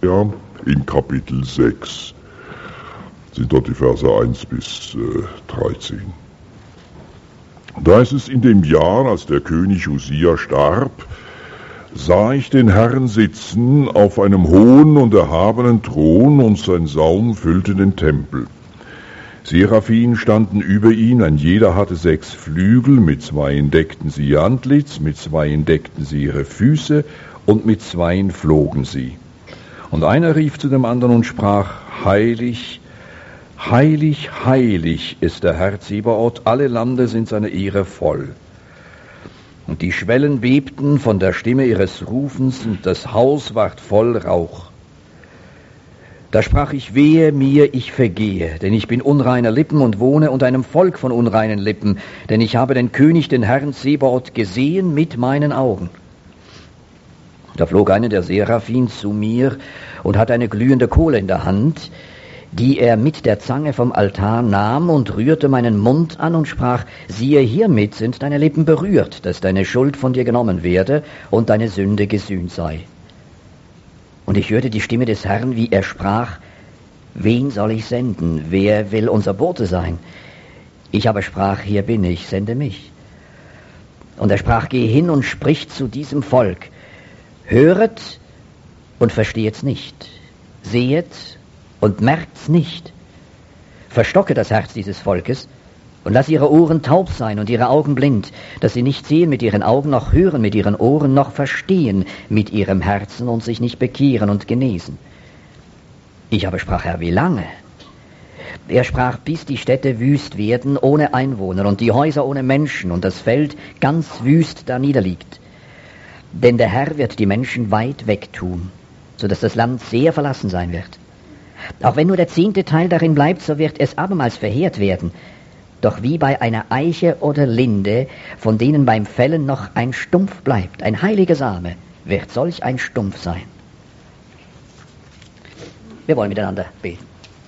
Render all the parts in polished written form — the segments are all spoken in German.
Ja, in Kapitel 6 sind dort die Verse 1 bis 13. Da ist es in dem Jahr, als der König Usia starb, sah ich den Herrn sitzen auf einem hohen und erhabenen Thron, und sein Saum füllte den Tempel. Seraphim standen über ihn, ein jeder hatte 6 Flügel, mit 2 deckten sie ihr Antlitz, mit 2 deckten sie ihre Füße, und mit 2 flogen sie. Und einer rief zu dem anderen und sprach: Heilig, heilig, heilig ist der Herr Zebaoth, alle Lande sind seiner Ehre voll. Und die Schwellen bebten von der Stimme ihres Rufens, und das Haus ward voll Rauch. Da sprach ich: Wehe mir, ich vergehe, denn ich bin unreiner Lippen und wohne unter einem Volk von unreinen Lippen, denn ich habe den König, den Herrn Zebaoth, gesehen mit meinen Augen. Da flog einer der Seraphim zu mir und hatte eine glühende Kohle in der Hand, die er mit der Zange vom Altar nahm und rührte meinen Mund an und sprach: Siehe, hiermit sind deine Lippen berührt, dass deine Schuld von dir genommen werde und deine Sünde gesühnt sei. Und ich hörte die Stimme des Herrn, wie er sprach: Wen soll ich senden? Wer will unser Bote sein? Ich aber sprach: Hier bin ich, sende mich. Und er sprach: Geh hin und sprich zu diesem Volk: Höret und verstehet's nicht, sehet und merkt's nicht. Verstocke das Herz dieses Volkes und lass ihre Ohren taub sein und ihre Augen blind, dass sie nicht sehen mit ihren Augen, noch hören mit ihren Ohren, noch verstehen mit ihrem Herzen und sich nicht bekehren und genesen. Ich aber sprach: Herr, wie lange? Er sprach: Bis die Städte wüst werden, ohne Einwohner, und die Häuser ohne Menschen, und das Feld ganz wüst da niederliegt. Denn der Herr wird die Menschen weit weg tun, so dass das Land sehr verlassen sein wird. Auch wenn nur der 10. Teil darin bleibt, so wird es abermals verheert werden. Doch wie bei einer Eiche oder Linde, von denen beim Fällen noch ein Stumpf bleibt, ein heiliger Same, wird solch ein Stumpf sein. Wir wollen miteinander beten.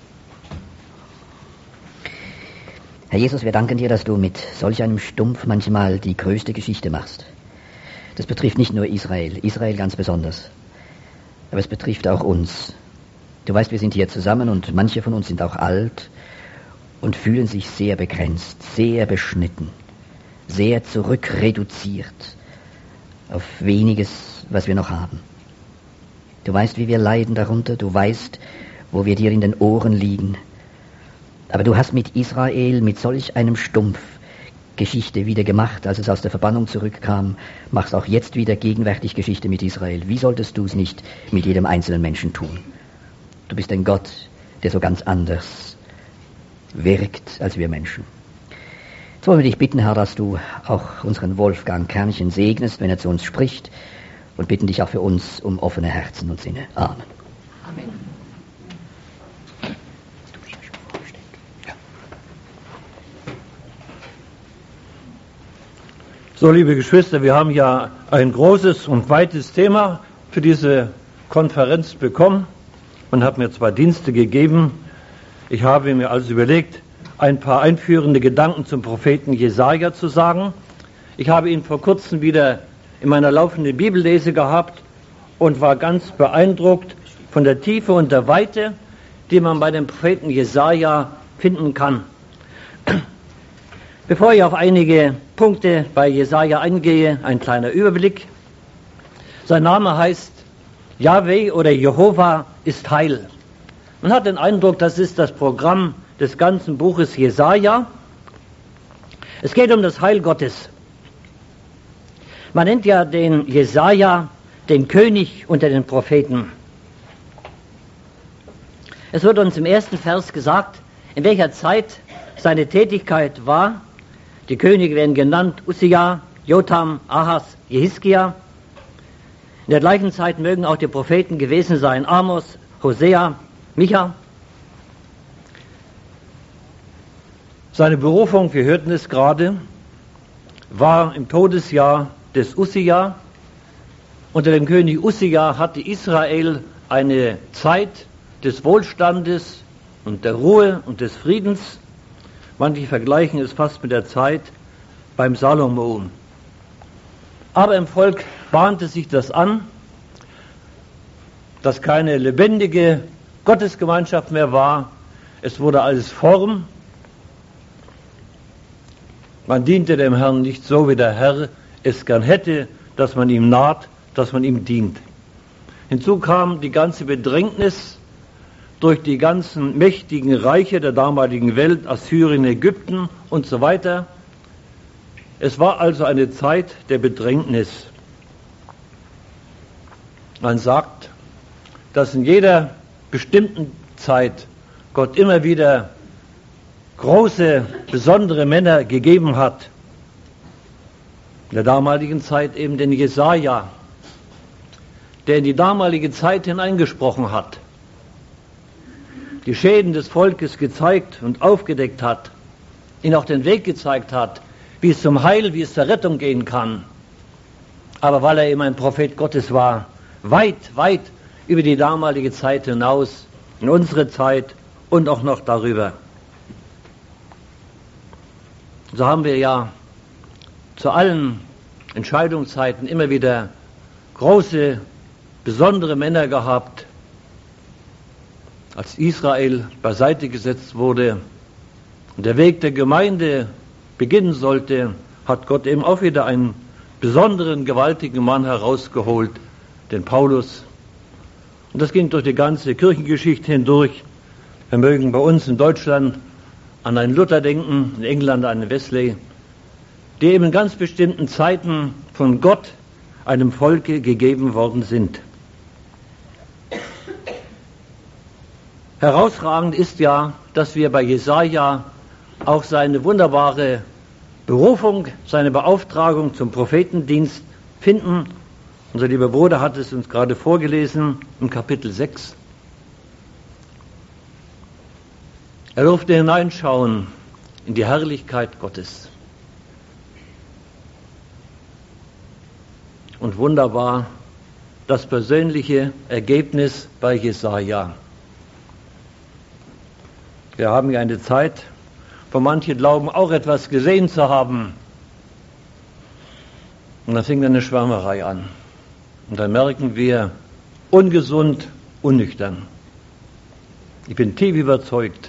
Herr Jesus, wir danken dir, dass du mit solch einem Stumpf manchmal die größte Geschichte machst. Das betrifft nicht nur Israel ganz besonders, aber es betrifft auch uns. Du weißt, wir sind hier zusammen und manche von uns sind auch alt und fühlen sich sehr begrenzt, sehr beschnitten, sehr zurückreduziert auf weniges, was wir noch haben. Du weißt, wie wir leiden darunter, du weißt, wo wir dir in den Ohren liegen. Aber du hast mit Israel, mit solch einem Stumpf, Geschichte wieder gemacht, als es aus der Verbannung zurückkam, machst auch jetzt wieder gegenwärtig Geschichte mit Israel. Wie solltest du es nicht mit jedem einzelnen Menschen tun? Du bist ein Gott, der so ganz anders wirkt als wir Menschen. Jetzt wollen wir dich bitten, Herr, dass du auch unseren Wolfgang Kernchen segnest, wenn er zu uns spricht, und bitten dich auch für uns um offene Herzen und Sinne. Amen. Amen. So, liebe Geschwister, wir haben ja ein großes und weites Thema für diese Konferenz bekommen und haben mir 2 Dienste gegeben. Ich habe mir also überlegt, ein paar einführende Gedanken zum Propheten Jesaja zu sagen. Ich habe ihn vor kurzem wieder in meiner laufenden Bibellese gehabt und war ganz beeindruckt von der Tiefe und der Weite, die man bei dem Propheten Jesaja finden kann. Bevor ich auf einige Punkte bei Jesaja eingehe, ein kleiner Überblick. Sein Name heißt Jahwe oder Jehova ist Heil. Man hat den Eindruck, das ist das Programm des ganzen Buches Jesaja. Es geht um das Heil Gottes. Man nennt ja den Jesaja den König unter den Propheten. Es wird uns im 1. Vers gesagt, in welcher Zeit seine Tätigkeit war. Die Könige werden genannt Usia, Jotham, Ahas, Jehiskia. In der gleichen Zeit mögen auch die Propheten gewesen sein, Amos, Hosea, Micha. Seine Berufung, wir hörten es gerade, war im Todesjahr des Usia. Unter dem König Usia hatte Israel eine Zeit des Wohlstandes und der Ruhe und des Friedens. Manche vergleichen es fast mit der Zeit beim Salomon. Aber im Volk bahnte sich das an. dass keine lebendige Gottesgemeinschaft mehr war. Es wurde alles Form. Man diente dem Herrn nicht so, wie der Herr es gern hätte, dass man ihm naht, dass man ihm dient. Hinzu kam die ganze Bedrängnis durch die ganzen mächtigen Reiche der damaligen Welt, Assyrien, Ägypten und so weiter. Es war also eine Zeit der Bedrängnis. Man sagt, dass in jeder bestimmten Zeit Gott immer wieder große, besondere Männer gegeben hat. In der damaligen Zeit eben den Jesaja, der in die damalige Zeit hineingesprochen hat, die Schäden des Volkes gezeigt und aufgedeckt hat, ihnen auch den Weg gezeigt hat, wie es zum Heil, wie es zur Rettung gehen kann. Aber weil er eben ein Prophet Gottes war, weit, weit über die damalige Zeit hinaus, in unsere Zeit und auch noch darüber. So haben wir ja zu allen Entscheidungszeiten immer wieder große, besondere Männer gehabt. Als Israel beiseite gesetzt wurde und der Weg der Gemeinde beginnen sollte, hat Gott eben auch wieder einen besonderen, gewaltigen Mann herausgeholt, den Paulus. Und das ging durch die ganze Kirchengeschichte hindurch. Wir mögen bei uns in Deutschland an einen Luther denken, in England an einen Wesley, die eben in ganz bestimmten Zeiten von Gott einem Volke gegeben worden sind. Herausragend ist ja, dass wir bei Jesaja auch seine wunderbare Berufung, seine Beauftragung zum Prophetendienst finden. Unser lieber Bruder hat es uns gerade vorgelesen im Kapitel 6. Er durfte hineinschauen in die Herrlichkeit Gottes. Und wunderbar das persönliche Ergebnis bei Jesaja. Wir haben ja eine Zeit, wo manche glauben, auch etwas gesehen zu haben. Und dann fing eine Schwärmerei an. Und dann merken wir, ungesund, unnüchtern. Ich bin tief überzeugt,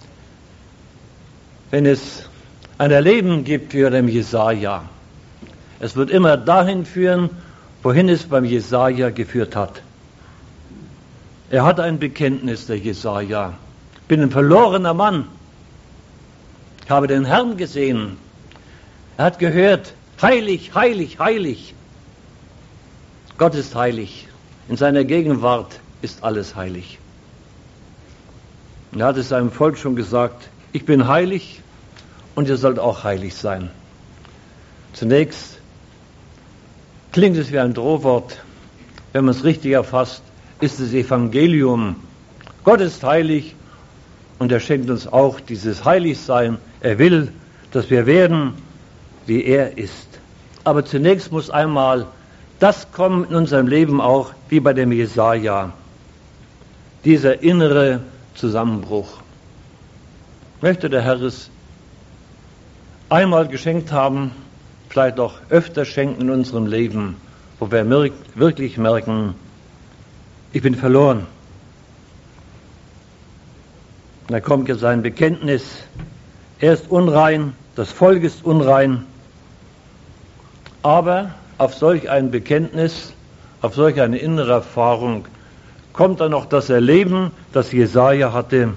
wenn es ein Erleben gibt wie dem Jesaja, es wird immer dahin führen, wohin es beim Jesaja geführt hat. Er hat ein Bekenntnis, der Jesaja. Ich bin ein verlorener Mann. Ich habe den Herrn gesehen. Er hat gehört, heilig, heilig, heilig. Gott ist heilig. In seiner Gegenwart ist alles heilig. Und er hat es seinem Volk schon gesagt, ich bin heilig und ihr sollt auch heilig sein. Zunächst klingt es wie ein Drohwort. Wenn man es richtig erfasst, ist das Evangelium. Gott ist heilig und er schenkt uns auch dieses Heiligsein. Er will, dass wir werden, wie er ist. Aber zunächst muss einmal das kommen in unserem Leben auch, wie bei dem Jesaja. Dieser innere Zusammenbruch. Möchte der Herr es einmal geschenkt haben, vielleicht auch öfter schenken in unserem Leben, wo wir wirklich merken, ich bin verloren. Und da kommt ja sein Bekenntnis, er ist unrein, das Volk ist unrein, aber auf solch ein Bekenntnis, auf solch eine innere Erfahrung kommt dann noch das Erleben, das Jesaja hatte.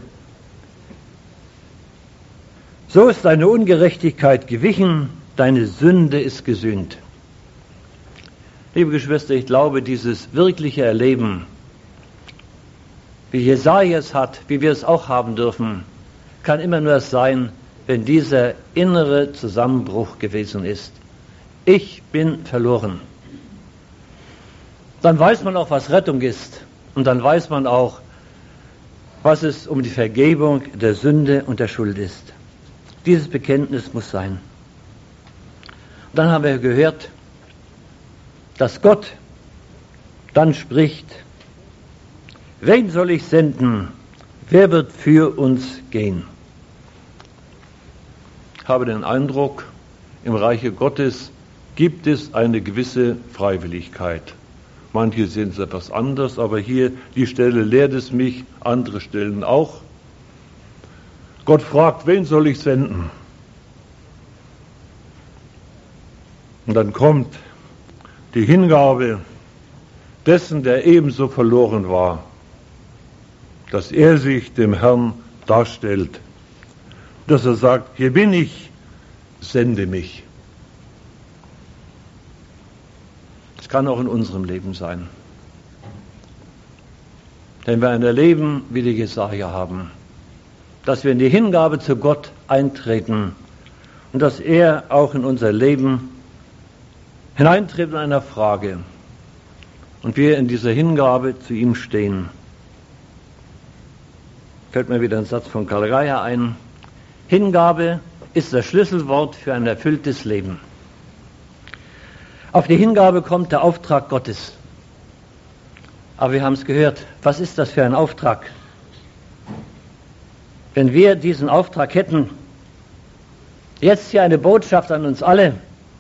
So ist deine Ungerechtigkeit gewichen, deine Sünde ist gesühnt. Liebe Geschwister, ich glaube, dieses wirkliche Erleben, wie Jesaja es hat, wie wir es auch haben dürfen, kann immer nur sein, wenn dieser innere Zusammenbruch gewesen ist. Ich bin verloren. Dann weiß man auch, was Rettung ist. Und dann weiß man auch, was es um die Vergebung der Sünde und der Schuld ist. Dieses Bekenntnis muss sein. Und dann haben wir gehört, dass Gott dann spricht, wen soll ich senden? Wer wird für uns gehen? Ich habe den Eindruck, im Reiche Gottes gibt es eine gewisse Freiwilligkeit. Manche sehen es etwas anders, aber hier, die Stelle lehrt es mich, andere Stellen auch. Gott fragt, wen soll ich senden? Und dann kommt die Hingabe dessen, der ebenso verloren war, dass er sich dem Herrn darstellt, dass er sagt, hier bin ich, sende mich. Das kann auch in unserem Leben sein. Wenn wir ein Erleben wie die Jesaja haben, dass wir in die Hingabe zu Gott eintreten und dass er auch in unser Leben hineintritt in einer Frage und wir in dieser Hingabe zu ihm stehen. Fällt mir wieder ein Satz von Karl Reiher ein. Hingabe ist das Schlüsselwort für ein erfülltes Leben. Auf die Hingabe kommt der Auftrag Gottes. Aber wir haben es gehört, was ist das für ein Auftrag? Wenn wir diesen Auftrag hätten, jetzt hier eine Botschaft an uns alle,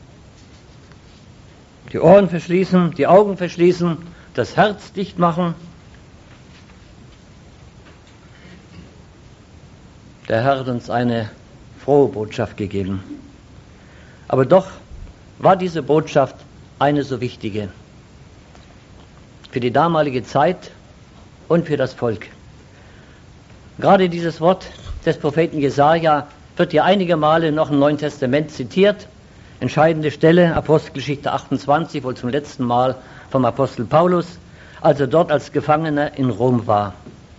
die Ohren verschließen, die Augen verschließen, das Herz dicht machen. Der Herr hat uns eine frohe Botschaft gegeben. Aber doch war diese Botschaft eine so wichtige für die damalige Zeit und für das Volk. Gerade dieses Wort des Propheten Jesaja wird hier einige Male noch im Neuen Testament zitiert. Entscheidende Stelle, Apostelgeschichte 28, wohl zum letzten Mal vom Apostel Paulus, als er dort als Gefangener in Rom war.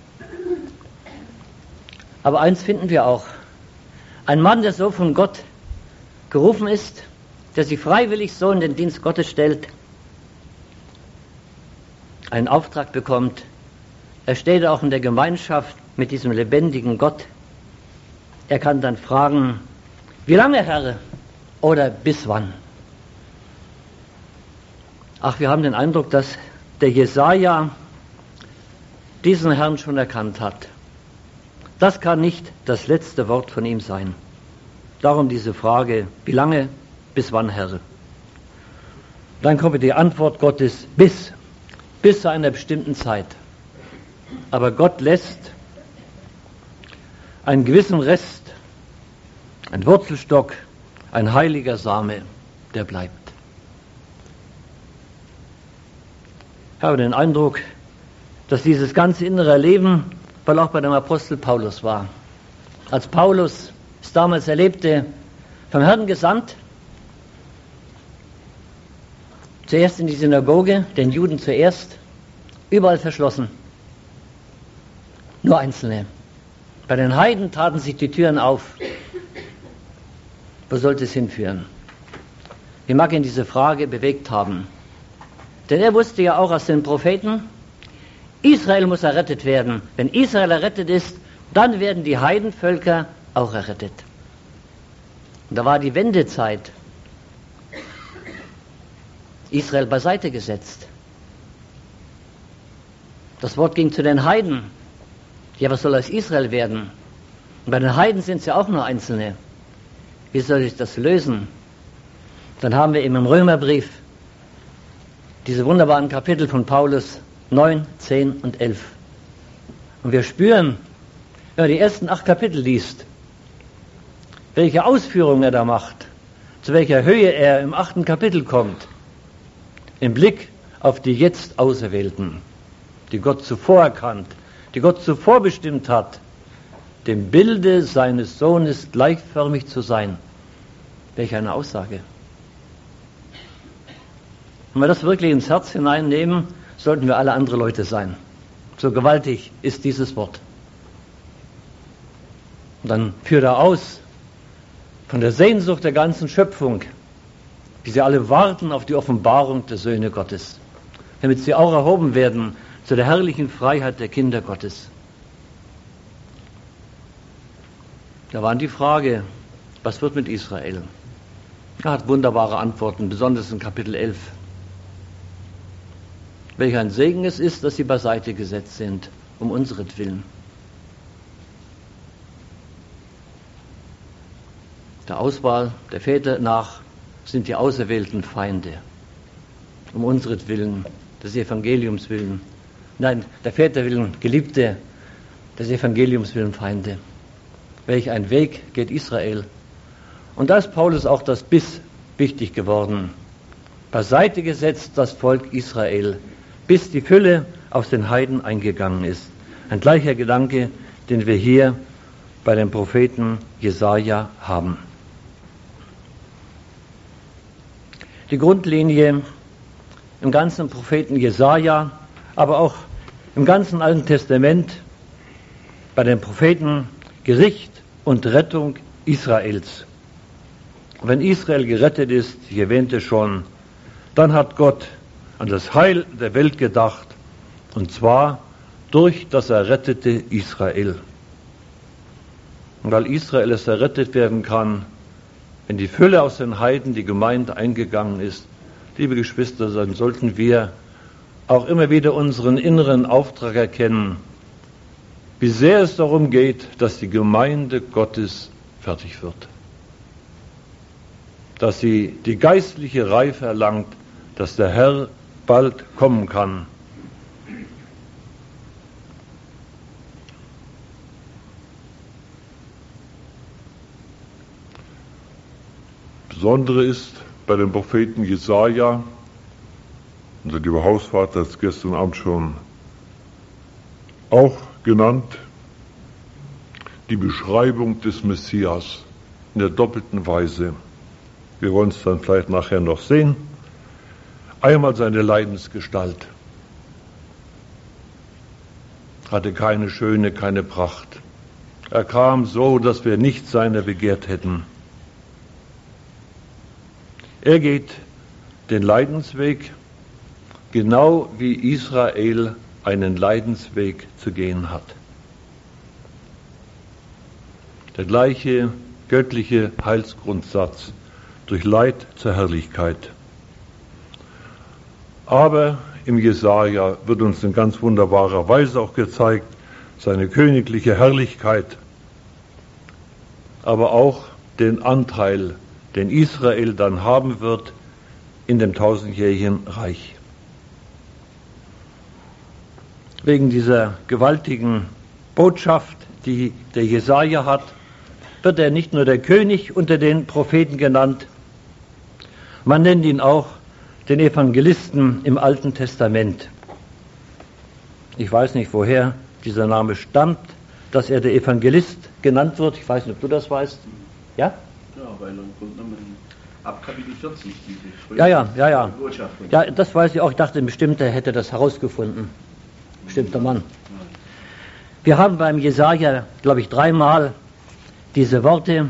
Aber eins finden wir auch. Ein Mann, der so von Gott gerufen ist, der sich freiwillig so in den Dienst Gottes stellt, einen Auftrag bekommt. Er steht auch in der Gemeinschaft mit diesem lebendigen Gott. Er kann dann fragen, wie lange, Herr, oder bis wann? Ach, wir haben den Eindruck, dass der Jesaja diesen Herrn schon erkannt hat. Das kann nicht das letzte Wort von ihm sein. Darum diese Frage, wie lange, bis wann, Herr? Dann kommt die Antwort Gottes, bis zu einer bestimmten Zeit. Aber Gott lässt einen gewissen Rest, ein Wurzelstock, ein heiliger Same, der bleibt. Ich habe den Eindruck, dass dieses ganze innere Leben weil auch bei dem Apostel Paulus war. Als Paulus es damals erlebte, vom Herrn gesandt, zuerst in die Synagoge, den Juden zuerst, überall verschlossen. Nur Einzelne. Bei den Heiden taten sich die Türen auf. Wo sollte es hinführen? Wie mag ihn diese Frage bewegt haben? Denn er wusste ja auch aus den Propheten, Israel muss errettet werden. Wenn Israel errettet ist, dann werden die Heidenvölker auch errettet. Und da war die Wendezeit. Israel beiseite gesetzt. Das Wort ging zu den Heiden. Ja, was soll aus Israel werden? Und bei den Heiden sind es ja auch nur Einzelne. Wie soll ich das lösen? Dann haben wir eben im Römerbrief diese wunderbaren Kapitel von Paulus 9, 10 und 11. Und wir spüren, wenn man die ersten 8 Kapitel liest, welche Ausführungen er da macht, zu welcher Höhe er im 8. Kapitel kommt, im Blick auf die jetzt Auserwählten, die Gott zuvor erkannt, die Gott zuvor bestimmt hat, dem Bilde seines Sohnes gleichförmig zu sein. Welch eine Aussage. Wenn wir das wirklich ins Herz hineinnehmen, sollten wir alle andere Leute sein. So gewaltig ist dieses Wort. Und dann führt er aus von der Sehnsucht der ganzen Schöpfung, wie sie alle warten auf die Offenbarung der Söhne Gottes, damit sie auch erhoben werden zu der herrlichen Freiheit der Kinder Gottes. Da war die Frage, was wird mit Israel? Er hat wunderbare Antworten, besonders in Kapitel 11. Welch ein Segen es ist, dass sie beiseite gesetzt sind, um unseretwillen. Der Auswahl der Väter nach sind die auserwählten Feinde. Um unseretwillen des Evangeliums willen. Nein, der Väter willen Geliebte, des Evangeliums willen Feinde. Welch ein Weg geht Israel. Und da ist Paulus auch das Bis wichtig geworden. Beiseite gesetzt das Volk Israel, bis die Fülle aus den Heiden eingegangen ist. Ein gleicher Gedanke, den wir hier bei dem Propheten Jesaja haben. Die Grundlinie im ganzen Propheten Jesaja, aber auch im ganzen Alten Testament bei den Propheten Gericht und Rettung Israels. Wenn Israel gerettet ist, ich erwähnte schon, dann hat Gott an das Heil der Welt gedacht, und zwar durch das errettete Israel. Und weil Israel es errettet werden kann, wenn die Fülle aus den Heiden die Gemeinde eingegangen ist, liebe Geschwister, dann sollten wir auch immer wieder unseren inneren Auftrag erkennen, wie sehr es darum geht, dass die Gemeinde Gottes fertig wird. Dass sie die geistliche Reife erlangt, dass der Herr bald kommen kann. Besondere ist bei dem Propheten Jesaja, unser lieber Hausvater hat es gestern Abend schon auch genannt, die Beschreibung des Messias in der doppelten Weise. Wir wollen es dann vielleicht nachher noch sehen. Einmal seine Leidensgestalt. Hatte keine Schöne, keine Pracht. Er kam so, dass wir nichts seiner begehrt hätten. Er geht den Leidensweg, genau wie Israel einen Leidensweg zu gehen hat. Der gleiche göttliche Heilsgrundsatz, durch Leid zur Herrlichkeit. Aber im Jesaja wird uns in ganz wunderbarer Weise auch gezeigt, seine königliche Herrlichkeit, aber auch den Anteil, den Israel dann haben wird in dem tausendjährigen Reich. Wegen dieser gewaltigen Botschaft, die der Jesaja hat, wird er nicht nur der König unter den Propheten genannt, man nennt ihn auch den Evangelisten im Alten Testament. Ich weiß nicht, woher dieser Name stammt, dass er der Evangelist genannt wird. Ich weiß nicht, ob du das weißt. Ja? Ja, weil ab Kapitel 40 diese Ja. Botschaft. Ja, das weiß ich auch. Ich dachte, ein bestimmter hätte das herausgefunden. Bestimmter Mann. Wir haben beim Jesaja, glaube ich, 3-mal diese Worte.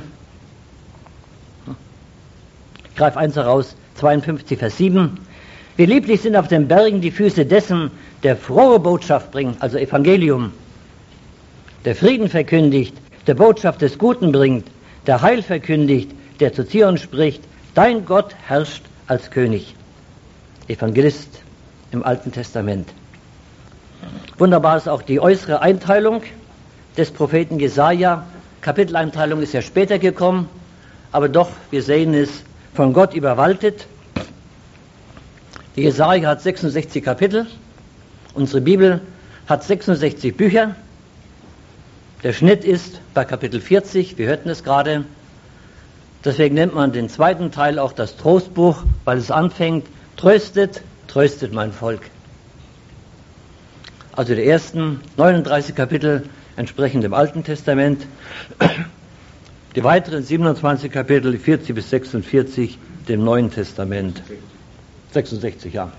Ich greife eins heraus, 52, Vers 7. Wie lieblich sind auf den Bergen die Füße dessen, der frohe Botschaft bringt, also Evangelium, der Frieden verkündigt, der Botschaft des Guten bringt, der Heil verkündigt, der zu Zion spricht, dein Gott herrscht als König. Evangelist im Alten Testament. Wunderbar ist auch die äußere Einteilung des Propheten Jesaja. Kapiteleinteilung ist ja später gekommen, aber doch, wir sehen es, von Gott überwaltet. Die Jesaja hat 66 Kapitel, unsere Bibel hat 66 Bücher. Der Schnitt ist bei Kapitel 40, wir hörten es gerade. Deswegen nennt man den zweiten Teil auch das Trostbuch, weil es anfängt, tröstet, tröstet mein Volk. Also die ersten 39 Kapitel entsprechen dem Alten Testament, die weiteren 27 Kapitel, 40 bis 46, dem Neuen Testament. 66, ja.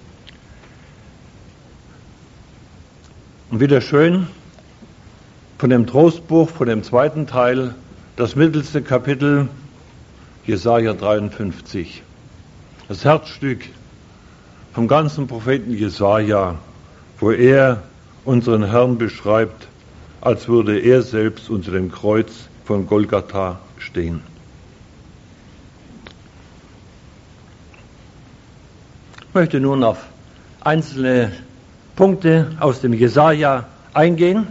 Und wieder schön, von dem Trostbuch, von dem zweiten Teil, das mittelste Kapitel, Jesaja 53. Das Herzstück vom ganzen Propheten Jesaja, wo er unseren Herrn beschreibt, als würde er selbst unter dem Kreuz von Golgatha stehen. Ich möchte nun auf einzelne Punkte aus dem Jesaja eingehen.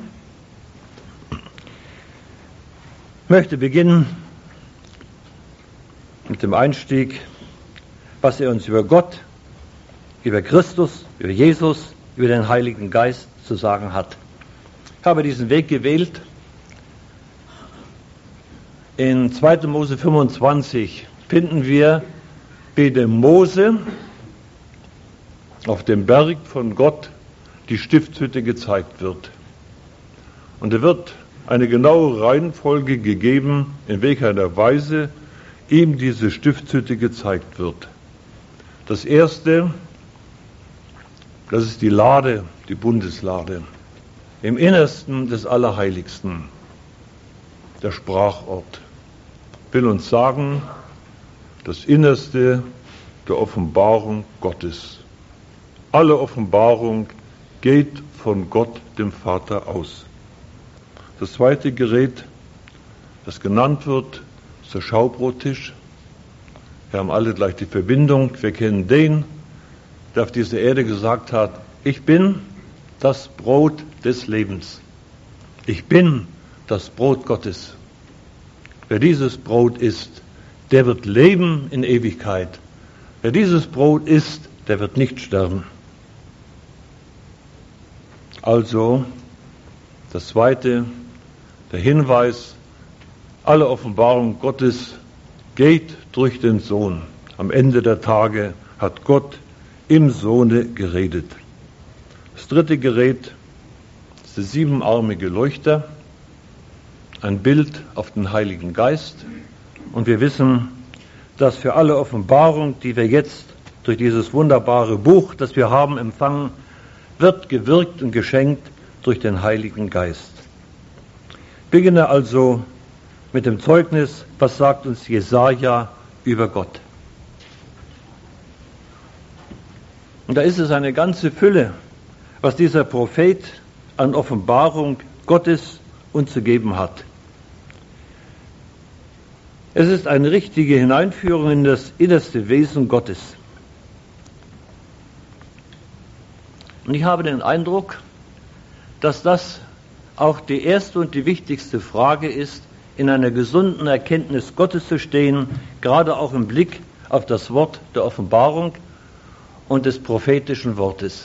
Ich möchte beginnen mit dem Einstieg, was er uns über Gott über Christus, über Jesus, über den Heiligen Geist zu sagen hat. Ich habe diesen Weg gewählt. In 2. Mose 25 finden wir, wie dem Mose auf dem Berg von Gott die Stiftshütte gezeigt wird. Und er wird eine genaue Reihenfolge gegeben, in welcher Weise ihm diese Stiftshütte gezeigt wird. Das erste, das ist die Lade, die Bundeslade, im Innersten des Allerheiligsten, der Sprachort, will uns sagen, das Innerste der Offenbarung Gottes. Alle Offenbarung geht von Gott, dem Vater, aus. Das zweite Gerät, das genannt wird, ist der Schaubrottisch. Wir haben alle gleich die Verbindung. Wir kennen den, der auf dieser Erde gesagt hat, ich bin das Brot des Lebens. Ich bin das Brot Gottes. Wer dieses Brot isst, der wird leben in Ewigkeit. Wer dieses Brot isst, der wird nicht sterben. Also, das zweite, der Hinweis, alle Offenbarung Gottes geht durch den Sohn. Am Ende der Tage hat Gott im Sohne geredet. Das dritte Gerät ist der siebenarmige Leuchter, ein Bild auf den Heiligen Geist. Und wir wissen, dass für alle Offenbarung, die wir jetzt durch dieses wunderbare Buch, das wir haben, empfangen, wird gewirkt und geschenkt durch den Heiligen Geist. Ich beginne also mit dem Zeugnis, was sagt uns Jesaja über Gott. Und da ist es eine ganze Fülle, was dieser Prophet an Offenbarung Gottes uns zu geben hat. Es ist eine richtige Hineinführung in das innerste Wesen Gottes. Und ich habe den Eindruck, dass das auch die erste und die wichtigste Frage ist, in einer gesunden Erkenntnis Gottes zu stehen, gerade auch im Blick auf das Wort der Offenbarung und des prophetischen Wortes.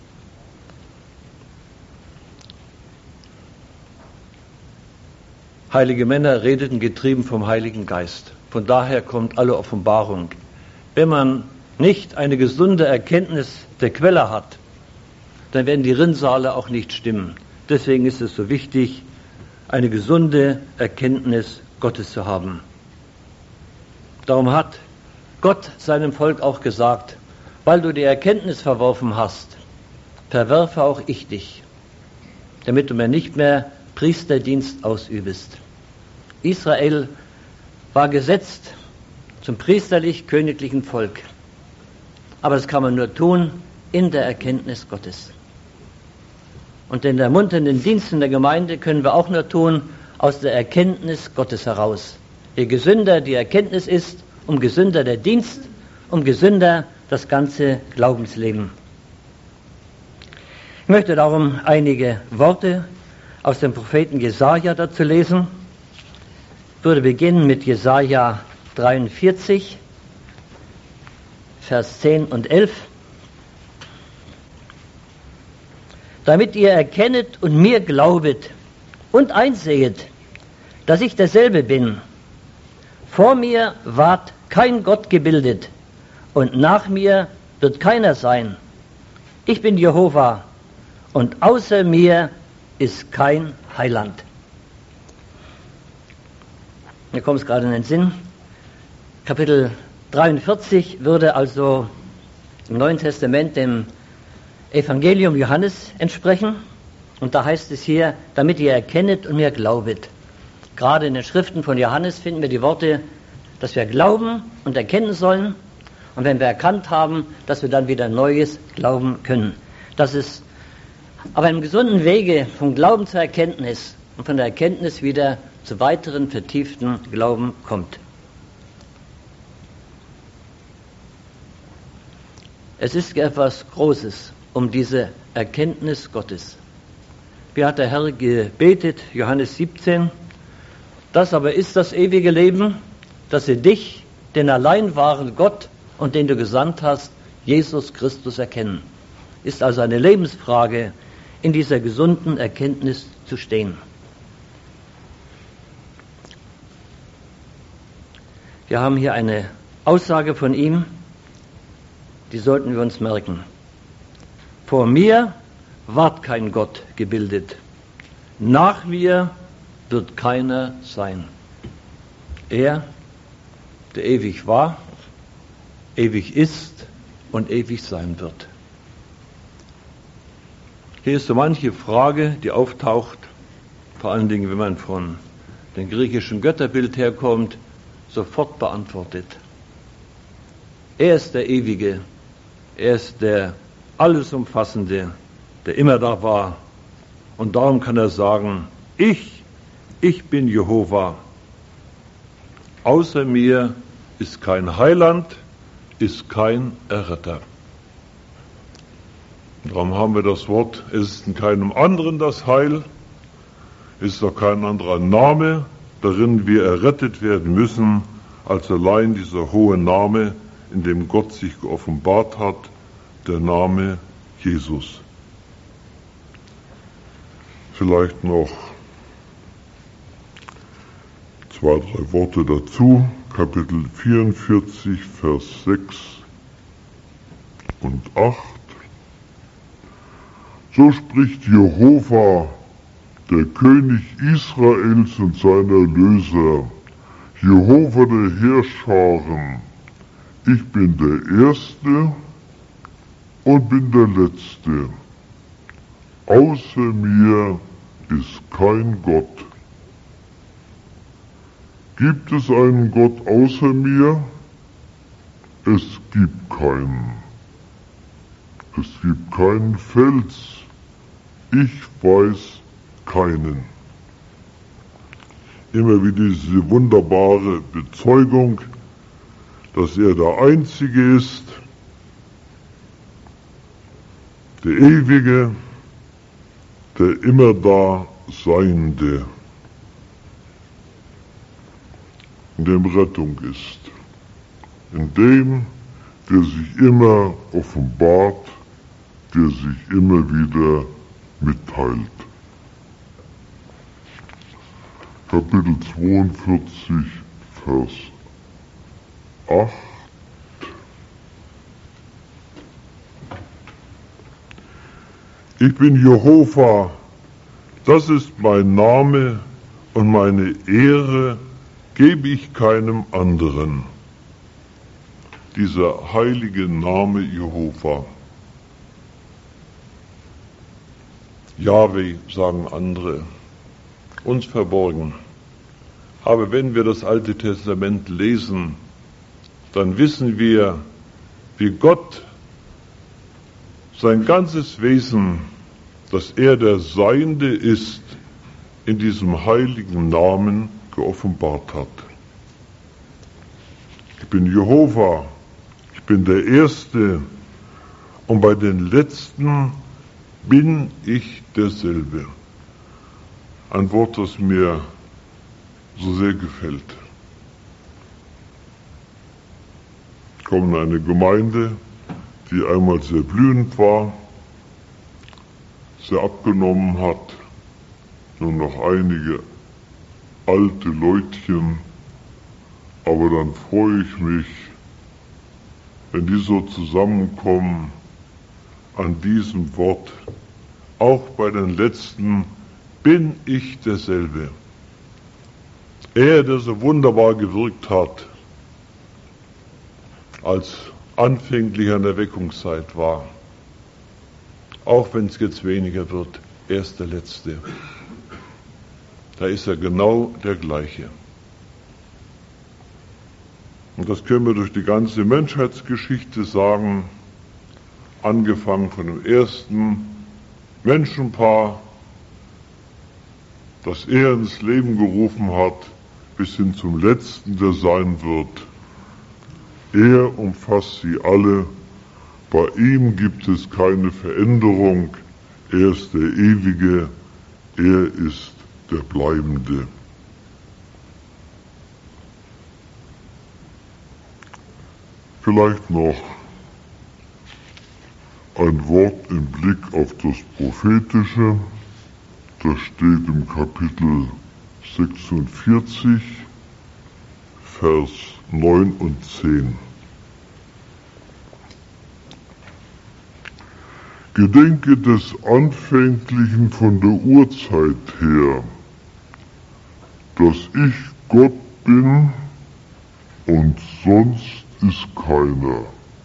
Heilige Männer redeten getrieben vom Heiligen Geist. Von daher kommt alle Offenbarung. Wenn man nicht eine gesunde Erkenntnis der Quelle hat, dann werden die Rinnsale auch nicht stimmen. Deswegen ist es so wichtig, eine gesunde Erkenntnis Gottes zu haben. Darum hat Gott seinem Volk auch gesagt, weil du die Erkenntnis verworfen hast, verwerfe auch ich dich, damit du mir nicht mehr Priesterdienst ausübest. Israel war gesetzt zum priesterlich-königlichen Volk. Aber das kann man nur tun in der Erkenntnis Gottes. Und den ermunternden Dienst in der Gemeinde können wir auch nur tun aus der Erkenntnis Gottes heraus. Je gesünder die Erkenntnis ist, um gesünder der Dienst, um gesünder das ganze Glaubensleben. Ich möchte darum einige Worte aus dem Propheten Jesaja dazu lesen. Ich würde beginnen mit Jesaja 43, Vers 10 und 11. Damit ihr erkennet und mir glaubet und einsehet, dass ich derselbe bin. Vor mir ward kein Gott gebildet und nach mir wird keiner sein. Ich bin Jehova und außer mir ist kein Heiland. Mir kommt es gerade in den Sinn. Kapitel 43 würde also im Neuen Testament dem Evangelium Johannes entsprechen. Und da heißt es hier, damit ihr erkennet und mir glaubet. Gerade in den Schriften von Johannes finden wir die Worte, dass wir glauben und erkennen sollen. Und wenn wir erkannt haben, dass wir dann wieder Neues glauben können. Das ist aber im gesunden Wege vom Glauben zur Erkenntnis und von der Erkenntnis wieder zu weiteren vertieften Glauben kommt. Es ist etwas Großes um diese Erkenntnis Gottes. Wie hat der Herr gebetet, Johannes 17, das aber ist das ewige Leben, dass sie dich, den allein wahren Gott und den du gesandt hast, Jesus Christus erkennen. Ist also eine Lebensfrage, in dieser gesunden Erkenntnis zu stehen. Wir haben hier eine Aussage von ihm, die sollten wir uns merken. Vor mir ward kein Gott gebildet, nach mir wird keiner sein. Er, der ewig war, ewig ist und ewig sein wird. Hier ist so manche Frage, die auftaucht, vor allen Dingen, wenn man von dem griechischen Götterbild herkommt, sofort beantwortet. Er ist der Ewige, er ist der Allesumfassende, der immer da war. Und darum kann er sagen, ich bin Jehova. Außer mir ist kein Heiland, ist kein Erretter. Darum haben wir das Wort, es ist in keinem anderen das Heil, es ist auch kein anderer Name, darin wir errettet werden müssen, als allein dieser hohe Name, in dem Gott sich geoffenbart hat, der Name Jesus. Vielleicht noch 2, 3 Worte dazu. Kapitel 44, Vers 6 und 8. So spricht Jehova, der König Israels und sein Erlöser, Jehova der Heerscharen, ich bin der Erste und bin der Letzte. Außer mir ist kein Gott. Gibt es einen Gott außer mir? Es gibt keinen. Es gibt keinen Fels. Ich weiß keinen. Immer wieder diese wunderbare Bezeugung, dass er der Einzige ist, der Ewige, der immer da Seiende, in dem Rettung ist, in dem, der sich immer offenbart, der sich immer wieder mitteilt. Kapitel 42, Vers 8. Ich bin Jehova, das ist mein Name und meine Ehre gebe ich keinem anderen. Dieser heilige Name Jehova. Jahwe, sagen andere, uns verborgen. Aber wenn wir das Alte Testament lesen, dann wissen wir, wie Gott sein ganzes Wesen, dass er der Seiende ist, in diesem heiligen Namen geoffenbart hat. Ich bin Jehova, ich bin der Erste und bei den Letzten bin ich derselbe. Ein Wort, das mir so sehr gefällt. Ich komme in eine Gemeinde, die einmal sehr blühend war, sehr abgenommen hat, nur noch einige alte Leutchen, aber dann freue ich mich, wenn die so zusammenkommen an diesem Wort, auch bei den Letzten bin ich derselbe. Er, der so wunderbar gewirkt hat, als anfänglich an der Erweckungszeit war, auch wenn es jetzt weniger wird, er ist der Letzte. Da ist er genau der Gleiche. Und das können wir durch die ganze Menschheitsgeschichte sagen, angefangen von dem ersten Menschenpaar, das er ins Leben gerufen hat, bis hin zum letzten, der sein wird. Er umfasst sie alle. Bei ihm gibt es keine Veränderung. Er ist der Ewige. Er ist der Bleibende. Vielleicht noch ein Wort im Blick auf das Prophetische. Das steht im Kapitel 46, Vers 9 und 10. Gedenke des Anfänglichen von der Urzeit her, dass ich Gott bin und sonst ist keiner.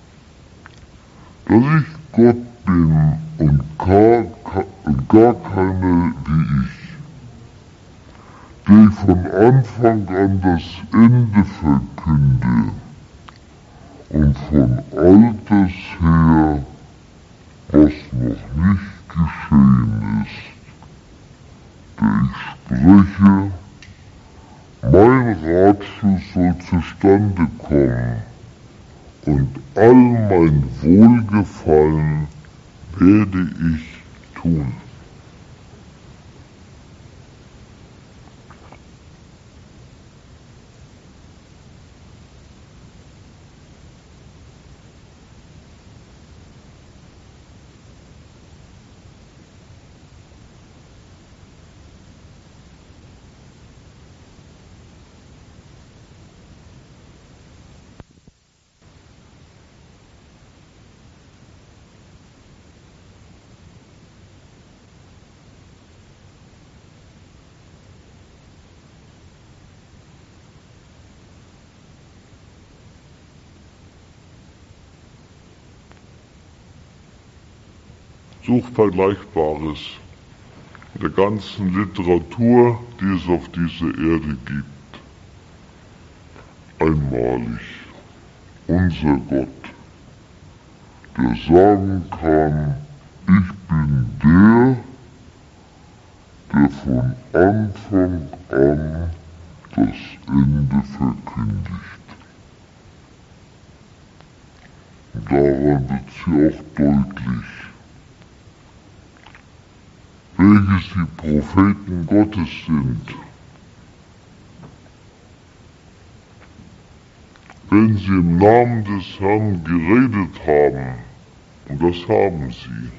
Dass ich Gott bin und gar keiner wie ich, der ich von Anfang an das Ende verkünde und von alters her, was noch nicht geschehen ist, der ich spreche, mein Ratschluss soll zustande kommen und all mein Wohlgefallen werde ich tun. Such Vergleichbares in der ganzen Literatur, die es auf dieser Erde gibt. Einmalig unser Gott, der sagen kann, ich bin der von Anfang an das Ende verkündigt. Und daran wird sie auch deutlich, welches die Propheten Gottes sind. Wenn sie im Namen des Herrn geredet haben, und das haben sie,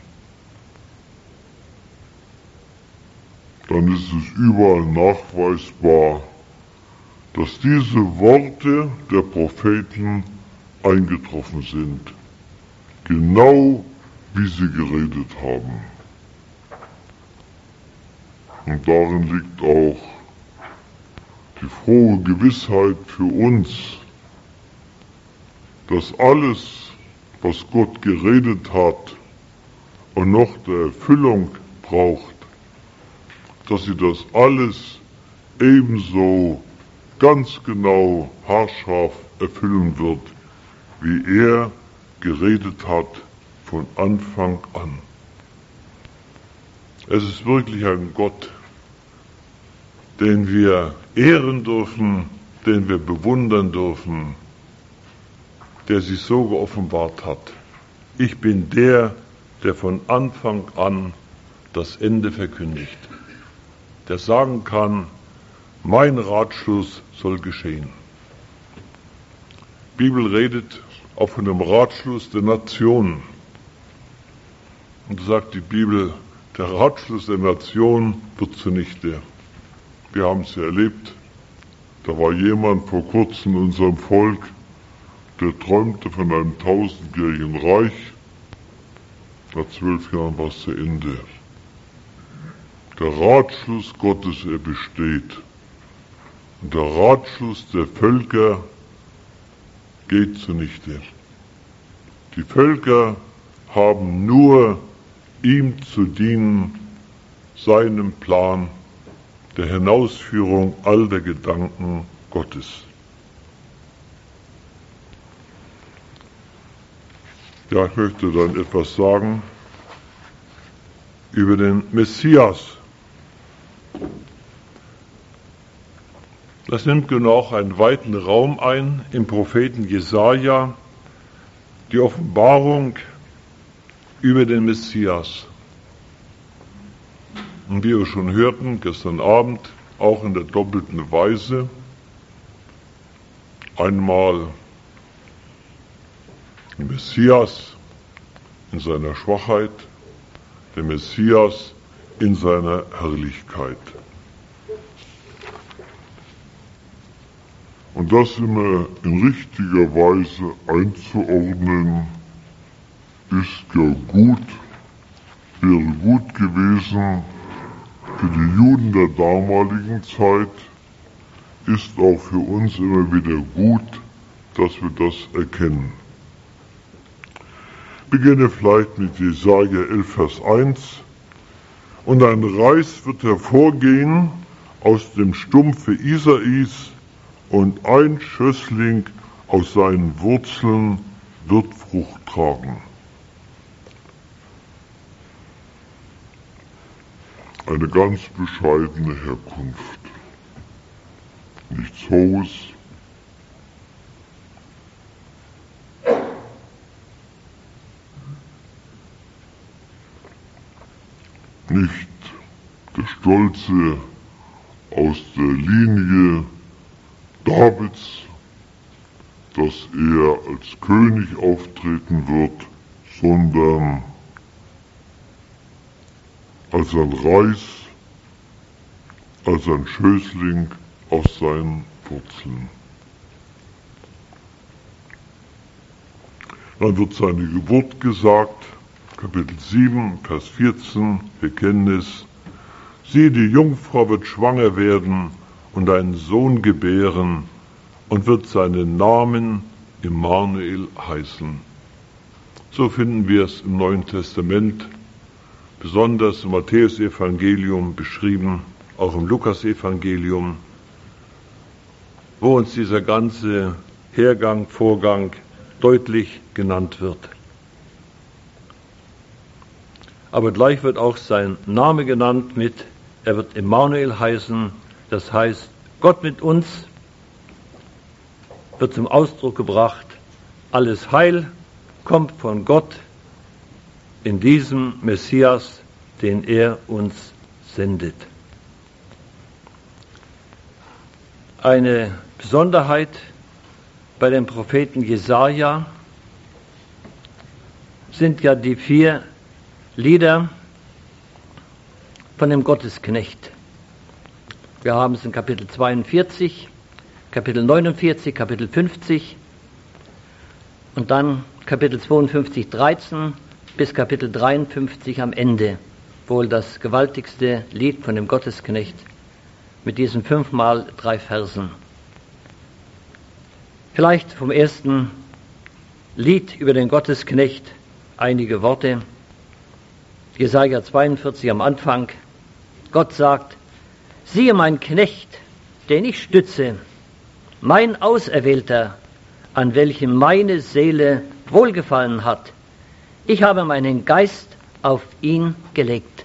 dann ist es überall nachweisbar, dass diese Worte der Propheten eingetroffen sind, genau wie sie geredet haben. Und darin liegt auch die frohe Gewissheit für uns, dass alles, was Gott geredet hat und noch der Erfüllung braucht, dass sie das alles ebenso ganz genau haarscharf erfüllen wird, wie er geredet hat von Anfang an. Es ist wirklich ein Gott, den wir ehren dürfen, den wir bewundern dürfen, der sich so geoffenbart hat. Ich bin der von Anfang an das Ende verkündigt, der sagen kann, mein Ratschluss soll geschehen. Die Bibel redet auch von dem Ratschluss der Nationen. Und sagt die Bibel, der Ratschluss der Nation wird zunichte. Wir haben es ja erlebt. Da war jemand vor kurzem in unserem Volk, der träumte von einem 1000-jährigen Reich. Nach 12 Jahren war es zu Ende. Der Ratschluss Gottes, er besteht. Und der Ratschluss der Völker geht zunichte. Die Völker haben nur ihm zu dienen, seinem Plan der Hinausführung all der Gedanken Gottes. Ja, ich möchte dann etwas sagen über den Messias. Das nimmt genau einen weiten Raum ein im Propheten Jesaja, die Offenbarung über den Messias. Und wie wir schon hörten gestern Abend, auch in der doppelten Weise, einmal Messias, in seiner Schwachheit, der Messias in seiner Herrlichkeit. Und das immer in richtiger Weise einzuordnen, ist ja gut, wäre gut gewesen für die Juden der damaligen Zeit, ist auch für uns immer wieder gut, dass wir das erkennen. Ich beginne vielleicht mit Jesaja 11, Vers 1. Und ein Reis wird hervorgehen aus dem Stumpfe Isais, und ein Schössling aus seinen Wurzeln wird Frucht tragen. Eine ganz bescheidene Herkunft. Nichts Hohes, nicht der Stolze aus der Linie Davids, dass er als König auftreten wird, sondern als ein Reis, als ein Schößling aus seinen Wurzeln. Dann wird seine Geburt gesagt, Kapitel 7, Vers 14, wir kennen es. Siehe, die Jungfrau wird schwanger werden und einen Sohn gebären und wird seinen Namen Immanuel heißen. So finden wir es im Neuen Testament, besonders im Matthäus-Evangelium beschrieben, auch im Lukas-Evangelium, wo uns dieser ganze Hergang, Vorgang deutlich genannt wird. Aber gleich wird auch sein Name genannt mit, er wird Immanuel heißen, das heißt, Gott mit uns, wird zum Ausdruck gebracht, alles Heil kommt von Gott in diesem Messias, den er uns sendet. Eine Besonderheit bei dem Propheten Jesaja sind ja die 4 Lieder von dem Gottesknecht. Wir haben es in Kapitel 42, Kapitel 49, Kapitel 50 und dann Kapitel 52, 13 bis Kapitel 53 am Ende, wohl das gewaltigste Lied von dem Gottesknecht mit diesen 5-mal 3 Versen. Vielleicht vom ersten Lied über den Gottesknecht einige Worte. Jesaja 42 am Anfang. Gott sagt, siehe mein Knecht, den ich stütze, mein Auserwählter, an welchem meine Seele wohlgefallen hat. Ich habe meinen Geist auf ihn gelegt.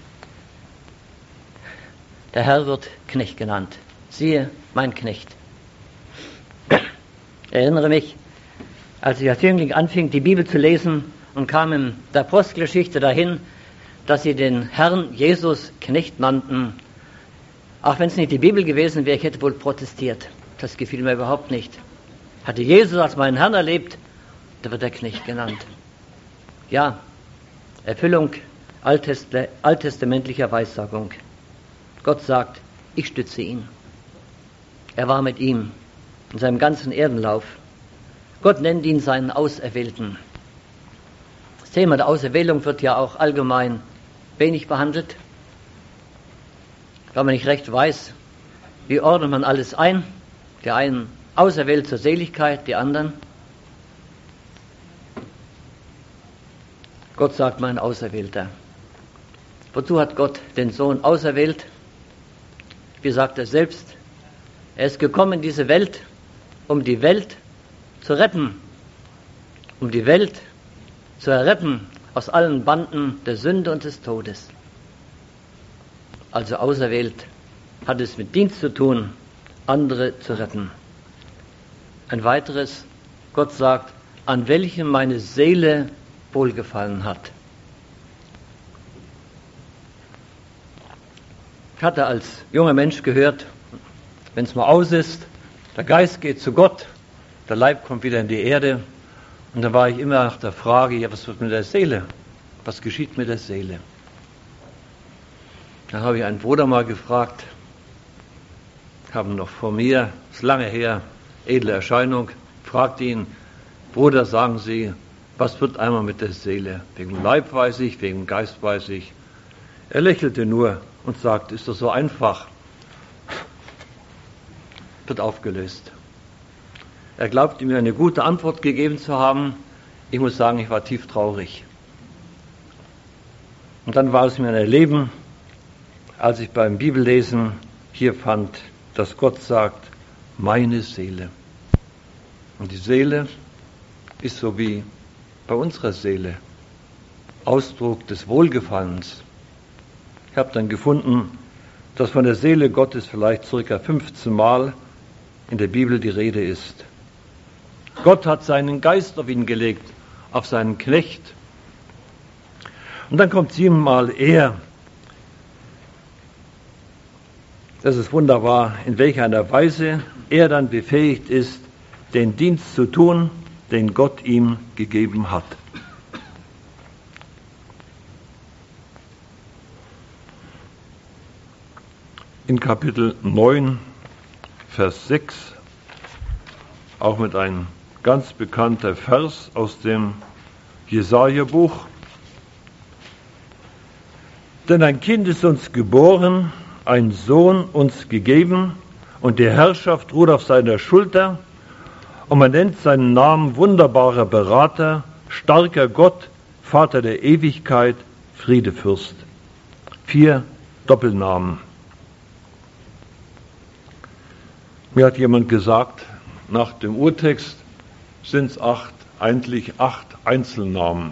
Der Herr wird Knecht genannt. Siehe, mein Knecht. Ich erinnere mich, als ich als Jüngling anfing, die Bibel zu lesen und kam in der Apostelgeschichte dahin, dass sie den Herrn Jesus Knecht nannten. Auch wenn es nicht die Bibel gewesen wäre, ich hätte wohl protestiert. Das gefiel mir überhaupt nicht. Hatte Jesus als meinen Herrn erlebt, da wird er Knecht genannt. Ja, Erfüllung alttestamentlicher Weissagung. Gott sagt, ich stütze ihn. Er war mit ihm in seinem ganzen Erdenlauf. Gott nennt ihn seinen Auserwählten. Das Thema der Auserwählung wird ja auch allgemein wenig behandelt, weil man nicht recht weiß, wie ordnet man alles ein. Die einen auserwählt zur Seligkeit, die anderen. Gott sagt, mein Auserwählter. Wozu hat Gott den Sohn auserwählt? Wie sagt er selbst? Er ist gekommen in diese Welt, um die Welt zu retten, um die Welt zu erretten aus allen Banden der Sünde und des Todes. Also auserwählt hat es mit Dienst zu tun, andere zu retten. Ein weiteres, Gott sagt, an welchem meine Seele wohlgefallen hat. Ich hatte als junger Mensch gehört, wenn es mal aus ist, der Geist geht zu Gott, der Leib kommt wieder in die Erde Und da war ich immer nach der Frage, ja, was wird mit der Seele? Was geschieht mit der Seele? Dann habe ich einen Bruder mal gefragt, haben noch vor mir, ist lange her, edle Erscheinung, fragte ihn, Bruder, sagen Sie, was wird einmal mit der Seele? Wegen Leib weiß ich, wegen Geist weiß ich. Er lächelte nur und sagte, ist das so einfach? Wird aufgelöst. Er glaubte mir eine gute Antwort gegeben zu haben. Ich muss sagen, ich war tief traurig. Und dann war es mir ein Erleben, als ich beim Bibellesen hier fand, dass Gott sagt, meine Seele. Und die Seele ist so wie bei unserer Seele Ausdruck des Wohlgefallens. Ich habe dann gefunden, dass von der Seele Gottes vielleicht ca. 15 Mal in der Bibel die Rede ist. Gott hat seinen Geist auf ihn gelegt, auf seinen Knecht. Und dann kommt 7 Mal er. Das ist wunderbar, in welcher einer Weise er dann befähigt ist, den Dienst zu tun, den Gott ihm gegeben hat. In Kapitel 9, Vers 6, auch mit einem ganz bekannter Vers aus dem Jesaja-Buch. Denn ein Kind ist uns geboren, ein Sohn uns gegeben, und die Herrschaft ruht auf seiner Schulter, und man nennt seinen Namen wunderbarer Berater, starker Gott, Vater der Ewigkeit, Friedefürst. 4 Doppelnamen. Mir hat jemand gesagt, nach dem Urtext sind es eigentlich 8 Einzelnamen.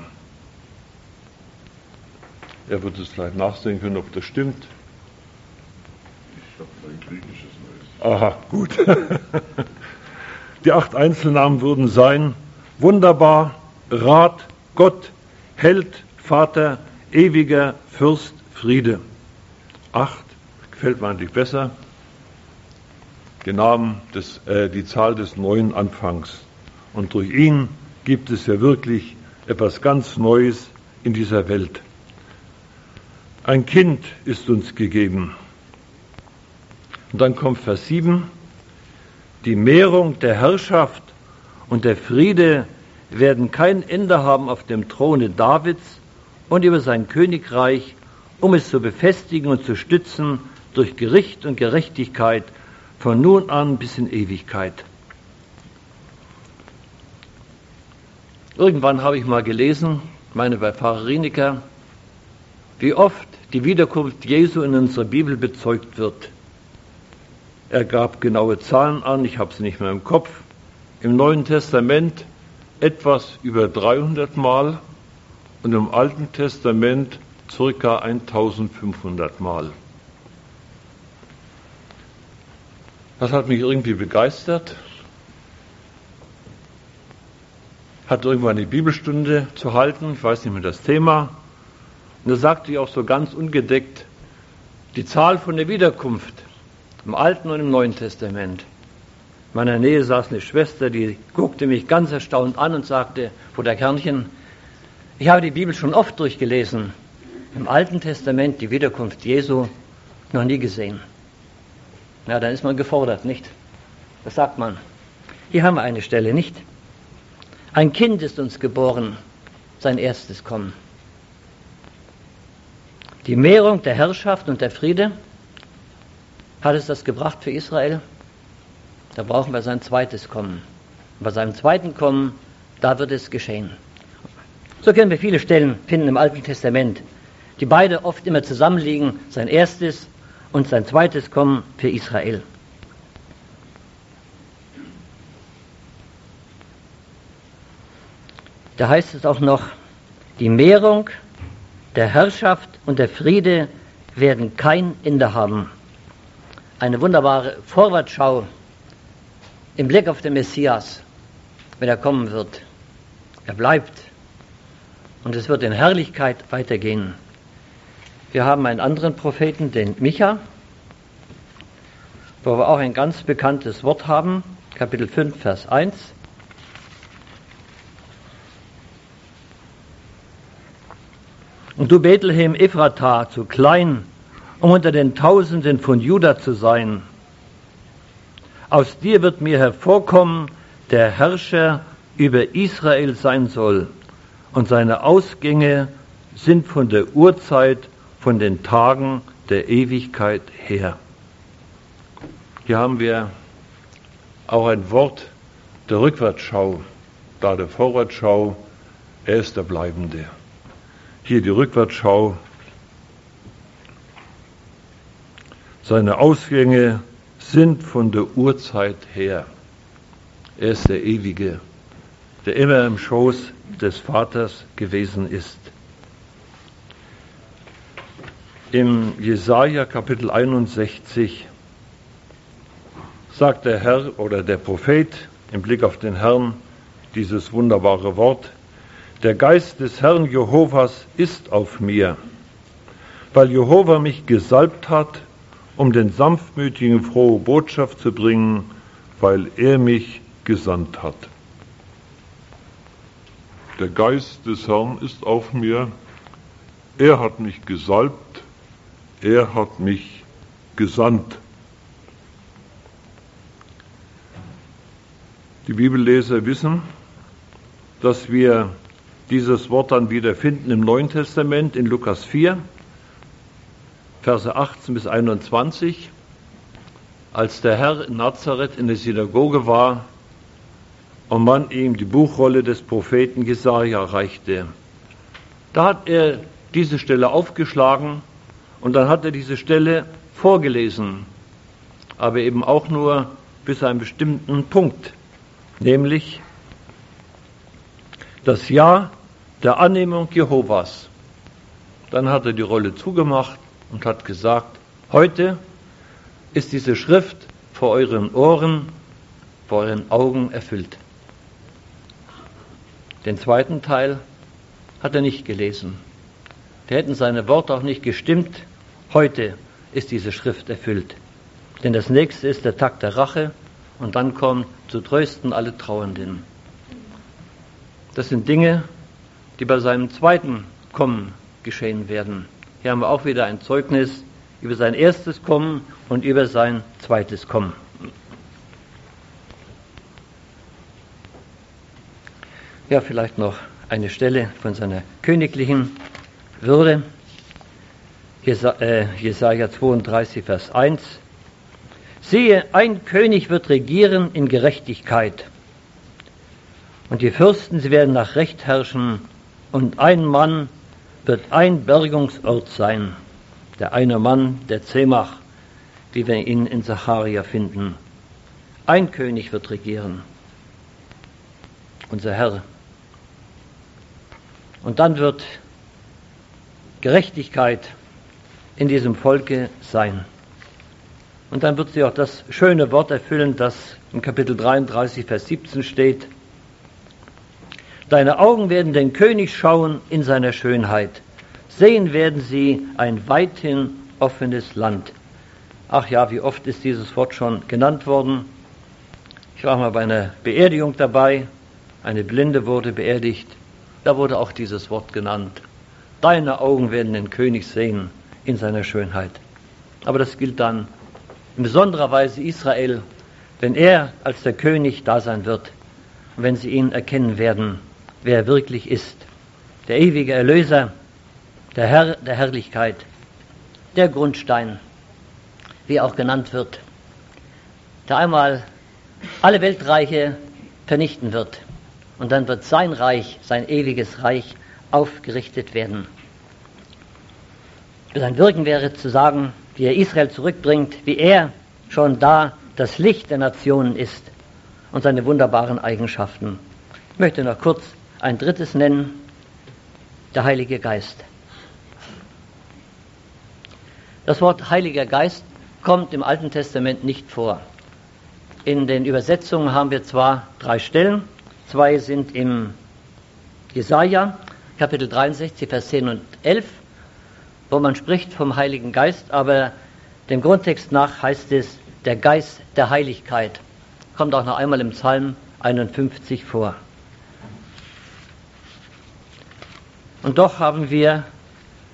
Er wird es vielleicht nachsehen können, ob das stimmt. Ich habe ein griechisches Neues. Aha, gut. Die 8 Einzelnamen würden sein: Wunderbar, Rat, Gott, Held, Vater, Ewiger, Fürst, Friede. 8, gefällt mir eigentlich besser. Die Zahl des neuen Anfangs. Und durch ihn gibt es ja wirklich etwas ganz Neues in dieser Welt. Ein Kind ist uns gegeben. Und dann kommt Vers 7. Die Mehrung der Herrschaft und der Friede werden kein Ende haben auf dem Throne Davids und über sein Königreich, um es zu befestigen und zu stützen durch Gericht und Gerechtigkeit von nun an bis in Ewigkeit. Irgendwann habe ich mal gelesen, meine bei Pfarrer Rienecker, wie oft die Wiederkunft Jesu in unserer Bibel bezeugt wird. Er gab genaue Zahlen an, ich habe sie nicht mehr im Kopf. Im Neuen Testament etwas über 300 Mal und im Alten Testament ca. 1500 Mal. Das hat mich irgendwie begeistert. Hatte irgendwann eine Bibelstunde zu halten, ich weiß nicht mehr das Thema. Und da sagte ich auch so ganz ungedeckt, die Zahl von der Wiederkunft im Alten und im Neuen Testament. In meiner Nähe saß eine Schwester, die guckte mich ganz erstaunt an und sagte, Bruder Kernchen, ich habe die Bibel schon oft durchgelesen. Im Alten Testament die Wiederkunft Jesu noch nie gesehen. Na, dann ist man gefordert, nicht? Das sagt man. Hier haben wir eine Stelle, nicht? Ein Kind ist uns geboren, sein erstes Kommen. Die Mehrung der Herrschaft und der Friede, hat es das gebracht für Israel? Da brauchen wir sein zweites Kommen. Und bei seinem zweiten Kommen, da wird es geschehen. So können wir viele Stellen finden im Alten Testament, die beide oft immer zusammenliegen, sein erstes und sein zweites Kommen für Israel. Da heißt es auch noch, die Mehrung der Herrschaft und der Friede werden kein Ende haben. Eine wunderbare Vorwärtsschau im Blick auf den Messias, wenn er kommen wird. Er bleibt und es wird in Herrlichkeit weitergehen. Wir haben einen anderen Propheten, den Micha, wo wir auch ein ganz bekanntes Wort haben, Kapitel 5, Vers 1. du Bethlehem Ephrata, zu klein, um unter den Tausenden von Juda zu sein. Aus dir wird mir hervorkommen, der Herrscher über Israel sein soll, und seine Ausgänge sind von der Urzeit, von den Tagen der Ewigkeit her. Hier haben wir auch ein Wort der Rückwärtsschau, da der Vorwärtsschau, er ist der Bleibende. Hier die Rückwärtsschau, seine Ausgänge sind von der Urzeit her. Er ist der Ewige, der immer im Schoß des Vaters gewesen ist. Im Jesaja Kapitel 61 sagt der Herr oder der Prophet im Blick auf den Herrn dieses wunderbare Wort: Der Geist des Herrn Jehovas ist auf mir, weil Jehova mich gesalbt hat, um den Sanftmütigen frohe Botschaft zu bringen, weil er mich gesandt hat. Der Geist des Herrn ist auf mir, er hat mich gesalbt, er hat mich gesandt. Die Bibelleser wissen, dass wir dieses Wort dann wieder finden im Neuen Testament in Lukas 4, Verse 18 bis 21, als der Herr in Nazareth in der Synagoge war und man ihm die Buchrolle des Propheten Jesaja reichte. Da hat er diese Stelle aufgeschlagen und dann hat er diese Stelle vorgelesen, aber eben auch nur bis zu einem bestimmten Punkt, nämlich das Jahr der Annehmung Jehovas. Dann hat er die Rolle zugemacht und hat gesagt, heute ist diese Schrift vor euren Ohren, vor euren Augen erfüllt. Den zweiten Teil hat er nicht gelesen. Da hätten seine Worte auch nicht gestimmt. Heute ist diese Schrift erfüllt. Denn das nächste ist der Tag der Rache und dann kommt zu trösten alle Trauernden. Das sind Dinge, die bei seinem zweiten Kommen geschehen werden. Hier haben wir auch wieder ein Zeugnis über sein erstes Kommen und über sein zweites Kommen. Ja, vielleicht noch eine Stelle von seiner königlichen Würde. Jesaja 32, Vers 1. Siehe, ein König wird regieren in Gerechtigkeit. Und die Fürsten, sie werden nach Recht herrschen. Und ein Mann wird ein Bergungsort sein. Der eine Mann, der Zemach, wie wir ihn in Sacharja finden. Ein König wird regieren. Unser Herr. Und dann wird Gerechtigkeit in diesem Volke sein. Und dann wird sie auch das schöne Wort erfüllen, das im Kapitel 33, Vers 17 steht. Deine Augen werden den König schauen in seiner Schönheit. Sehen werden sie ein weithin offenes Land. Ach ja, wie oft ist dieses Wort schon genannt worden. Ich war mal bei einer Beerdigung dabei. Eine Blinde wurde beerdigt. Da wurde auch dieses Wort genannt. Deine Augen werden den König sehen in seiner Schönheit. Aber das gilt dann in besonderer Weise Israel, wenn er als der König da sein wird und wenn sie ihn erkennen werden, wer er wirklich ist. Der ewige Erlöser, der Herr der Herrlichkeit, der Grundstein, wie er auch genannt wird, der einmal alle Weltreiche vernichten wird. Und dann wird sein Reich, sein ewiges Reich, aufgerichtet werden. Sein Wirken wäre zu sagen, wie er Israel zurückbringt, wie er schon da das Licht der Nationen ist und seine wunderbaren Eigenschaften. Ich möchte noch kurz ein drittes nennen, der Heilige Geist. Das Wort Heiliger Geist kommt im Alten Testament nicht vor. In den Übersetzungen haben wir zwar 3 Stellen, 2 sind im Jesaja, Kapitel 63, Vers 10 und 11, wo man spricht vom Heiligen Geist, aber dem Grundtext nach heißt es der Geist der Heiligkeit. Kommt auch noch einmal im Psalm 51 vor. Und doch haben wir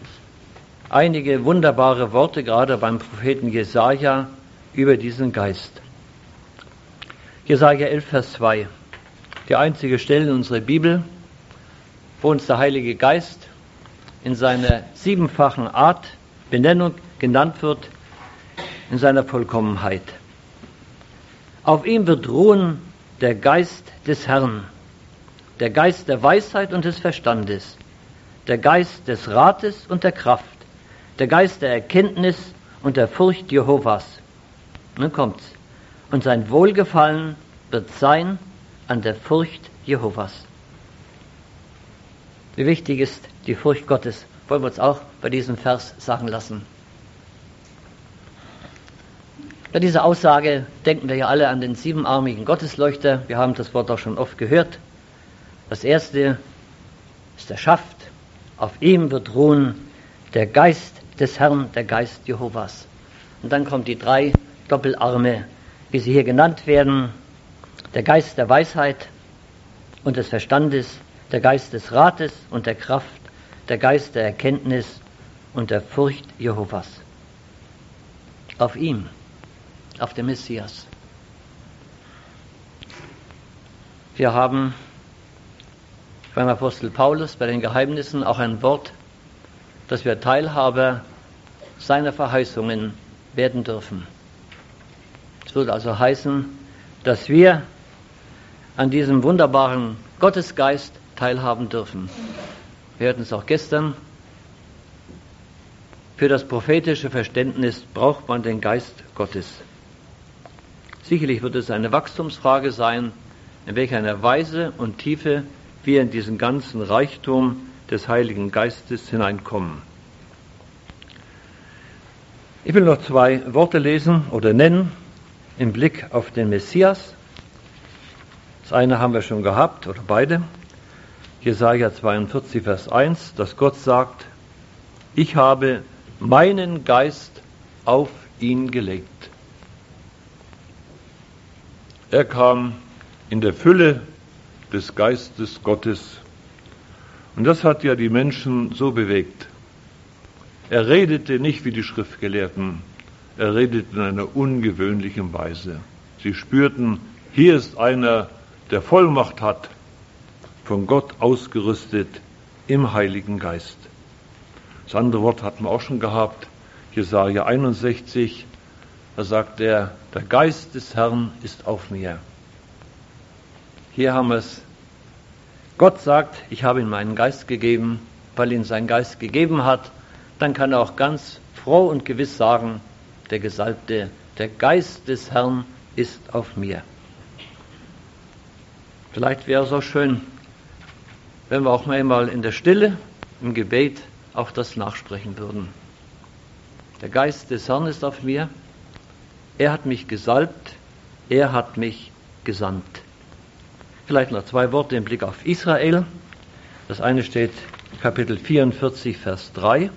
einige wunderbare Worte, gerade beim Propheten Jesaja, über diesen Geist. Jesaja 11, Vers 2. Die einzige Stelle in unserer Bibel, wo uns der Heilige Geist in seiner siebenfachen Art Benennung genannt wird, in seiner Vollkommenheit. Auf ihm wird ruhen der Geist des Herrn, der Geist der Weisheit und des Verstandes, der Geist des Rates und der Kraft, der Geist der Erkenntnis und der Furcht Jehovas. Nun kommt's. Und sein Wohlgefallen wird sein an der Furcht Jehovas. Wie wichtig ist die Furcht Gottes, wollen wir uns auch bei diesem Vers sagen lassen. Bei dieser Aussage denken wir ja alle an den siebenarmigen Gottesleuchter. Wir haben das Wort auch schon oft gehört. Das erste ist der Schaft. Auf ihm wird ruhen der Geist des Herrn, der Geist Jehovas. Und dann kommen die drei Doppelarme, wie sie hier genannt werden. Der Geist der Weisheit und des Verstandes, der Geist des Rates und der Kraft, der Geist der Erkenntnis und der Furcht Jehovas. Auf ihm, auf dem Messias. Wir haben beim Apostel Paulus bei den Geheimnissen auch ein Wort, dass wir Teilhaber seiner Verheißungen werden dürfen. Es würde also heißen, dass wir an diesem wunderbaren Gottesgeist teilhaben dürfen. Wir hörten es auch gestern. Für das prophetische Verständnis braucht man den Geist Gottes. Sicherlich wird es eine Wachstumsfrage sein, in welcher Weise und Tiefe wir in diesen ganzen Reichtum des Heiligen Geistes hineinkommen. Ich will noch zwei Worte lesen oder nennen im Blick auf den Messias. Das eine haben wir schon gehabt, oder beide. Jesaja 42, Vers 1, dass Gott sagt, ich habe meinen Geist auf ihn gelegt. Er kam in der Fülle des Geistes Gottes. Und das hat ja die Menschen so bewegt. Er redete nicht wie die Schriftgelehrten, er redete in einer ungewöhnlichen Weise. Sie spürten, hier ist einer, der Vollmacht hat, von Gott ausgerüstet im Heiligen Geist. Das andere Wort hatten wir auch schon gehabt, Jesaja 61, da sagt er, der Geist des Herrn ist auf mir. Hier haben wir es. Gott sagt, ich habe ihm meinen Geist gegeben, weil ihn sein Geist gegeben hat, dann kann er auch ganz froh und gewiss sagen, der Gesalbte, der Geist des Herrn ist auf mir. Vielleicht wäre es auch schön, wenn wir auch einmal in der Stille, im Gebet, auch das nachsprechen würden. Der Geist des Herrn ist auf mir, er hat mich gesalbt, er hat mich gesandt. Vielleicht noch zwei Worte im Blick auf Israel. Das eine steht Kapitel 44, Vers 3.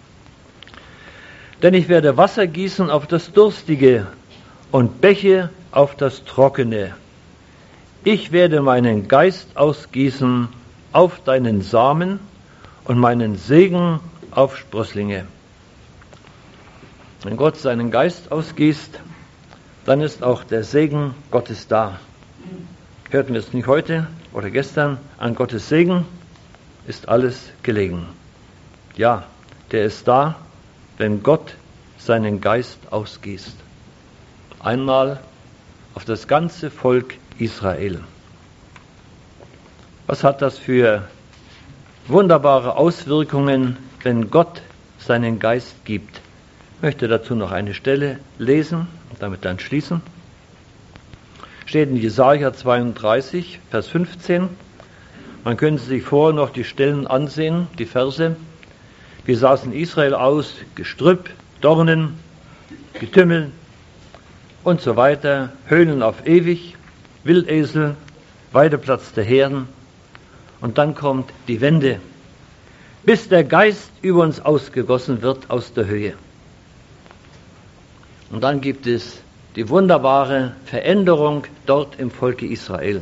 Denn ich werde Wasser gießen auf das Durstige und Bäche auf das Trockene. Ich werde meinen Geist ausgießen auf deinen Samen und meinen Segen auf Sprösslinge. Wenn Gott seinen Geist ausgießt, dann ist auch der Segen Gottes da. Hörten wir es nicht heute oder gestern? An Gottes Segen ist alles gelegen. Ja, der ist da, wenn Gott seinen Geist ausgießt. Einmal auf das ganze Volk Israel. Was hat das für wunderbare Auswirkungen, wenn Gott seinen Geist gibt? Ich möchte dazu noch eine Stelle lesen und damit dann schließen. Steht in Jesaja 32, Vers 15. Man könnte sich vorher noch die Stellen ansehen, die Verse. Wie sah es in Israel aus? Gestrüpp, Dornen, Getümmel und so weiter. Höhlen auf ewig, Wildesel, Weideplatz der Herden. Und dann kommt die Wende, bis der Geist über uns ausgegossen wird aus der Höhe. Und dann gibt es die wunderbare Veränderung dort im Volke Israel.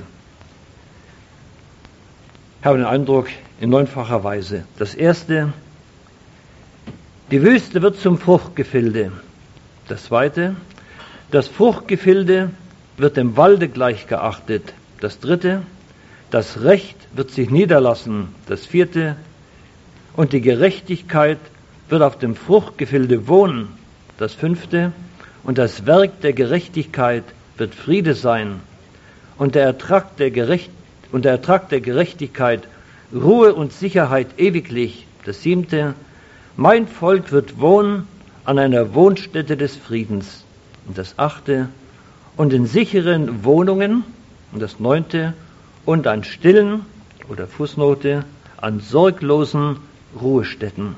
Ich habe den Eindruck, in neunfacher Weise. Das erste, Die Wüste wird zum Fruchtgefilde. Das zweite, das Fruchtgefilde wird dem Walde gleich geachtet. Das dritte, das Recht wird sich niederlassen. Das vierte, und die Gerechtigkeit wird auf dem Fruchtgefilde wohnen. Das fünfte, und das Werk der Gerechtigkeit wird Friede sein. Und der Ertrag der Gerechtigkeit Ruhe und Sicherheit ewiglich. Das siebte, mein Volk wird wohnen an einer Wohnstätte des Friedens. Und das achte, und in sicheren Wohnungen. Und das neunte, und an stillen, oder Fußnote, an sorglosen Ruhestätten.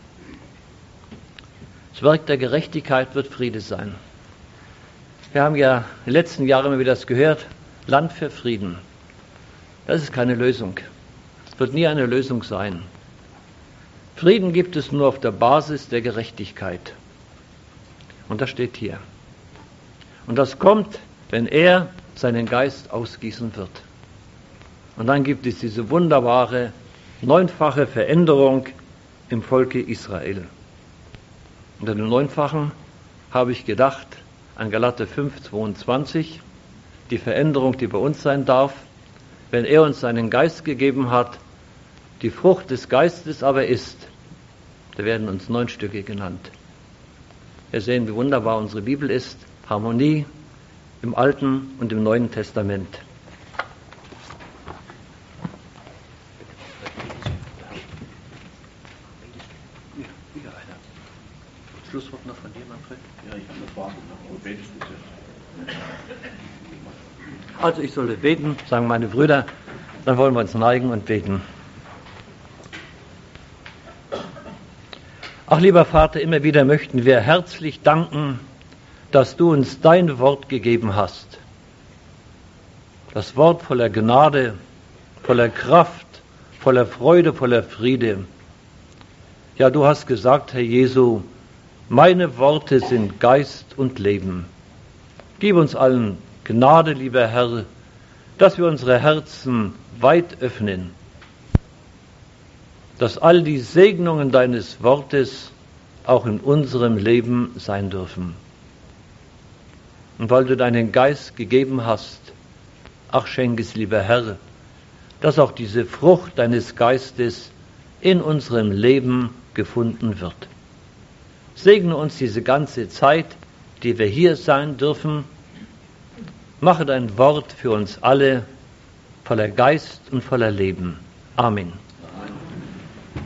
Das Werk der Gerechtigkeit wird Friede sein. Wir haben ja in den letzten Jahren immer wieder das gehört, Land für Frieden. Das ist keine Lösung. Es wird nie eine Lösung sein. Frieden gibt es nur auf der Basis der Gerechtigkeit. Und das steht hier. Und das kommt, wenn er seinen Geist ausgießen wird. Und dann gibt es diese wunderbare, neunfache Veränderung im Volke Israel. Unter dem Neunfachen habe ich gedacht an Galater 5,22, die Veränderung, die bei uns sein darf, wenn er uns seinen Geist gegeben hat, die Frucht des Geistes aber ist, da werden uns 9 Stücke genannt. Wir sehen, wie wunderbar unsere Bibel ist, Harmonie im Alten und im Neuen Testament. Schlusswort noch von dir, Manfred? Ja, ich habe eine Frage. Aber betest du jetzt? Also ich sollte beten, sagen meine Brüder, dann wollen wir uns neigen und beten. Ach lieber Vater, immer wieder möchten wir herzlich danken, dass du uns dein Wort gegeben hast. Das Wort voller Gnade, voller Kraft, voller Freude, voller Friede. Ja, du hast gesagt, Herr Jesu, meine Worte sind Geist und Leben. Gib uns allen Gnade, lieber Herr, dass wir unsere Herzen weit öffnen, dass all die Segnungen deines Wortes auch in unserem Leben sein dürfen. Und weil du deinen Geist gegeben hast, ach, schenke es, lieber Herr, dass auch diese Frucht deines Geistes in unserem Leben gefunden wird. Segne uns diese ganze Zeit, die wir hier sein dürfen. Mache dein Wort für uns alle voller Geist und voller Leben. Amen.